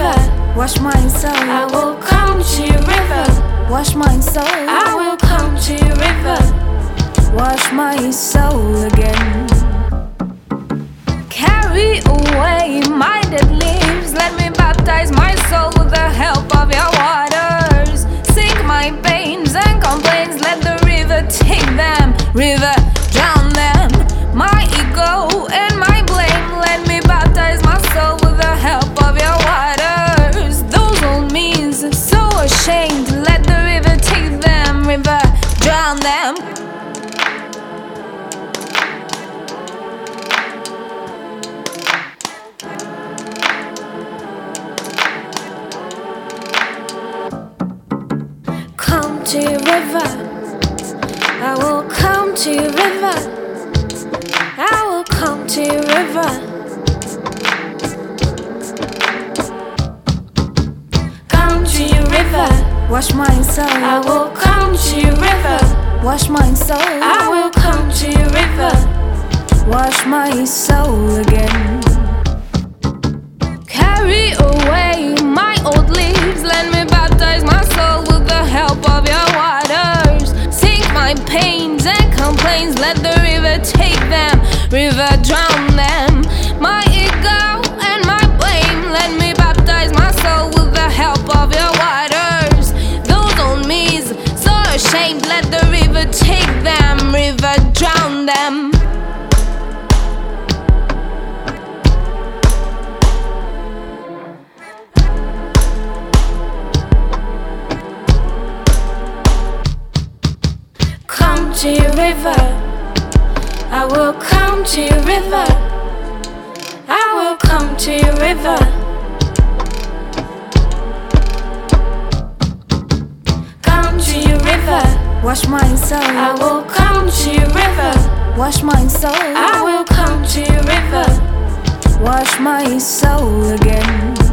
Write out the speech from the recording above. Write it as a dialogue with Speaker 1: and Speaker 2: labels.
Speaker 1: river,
Speaker 2: wash my soul.
Speaker 1: I will come to your river,
Speaker 2: Wash my soul.
Speaker 1: I will come to your river,
Speaker 2: Wash my soul again. Carry away my dead leaves. Let me baptize my soul with the help of your waters. Sink my pains and complaints. Let the river take them. River, drown them. My ego and my blame. Let me baptize my soul with the help of your waters. Those old means so ashamed. Let the river take them. River, drown them.
Speaker 1: come to your river, I will come to your river, I will come to your river, come to your river,
Speaker 2: Wash my soul.
Speaker 1: I will come to your river,
Speaker 2: Wash my soul.
Speaker 1: I will come to your river,
Speaker 2: Wash my soul again. Carry away my old leaves. Let me baptize my soul with the help of your waters. Sink my pains and complaints. Let the river take them. River, drown them. My ego and my blame. Let me baptize my soul with the help of your waters. Those old me's so ashamed. Let the river take them. River, drown them.
Speaker 1: come to your river, I will come to your river, I will come to your river, come to your river,
Speaker 2: Wash my soul.
Speaker 1: I will come to your river,
Speaker 2: Wash my soul.
Speaker 1: I will come to your river,
Speaker 2: Wash my soul again.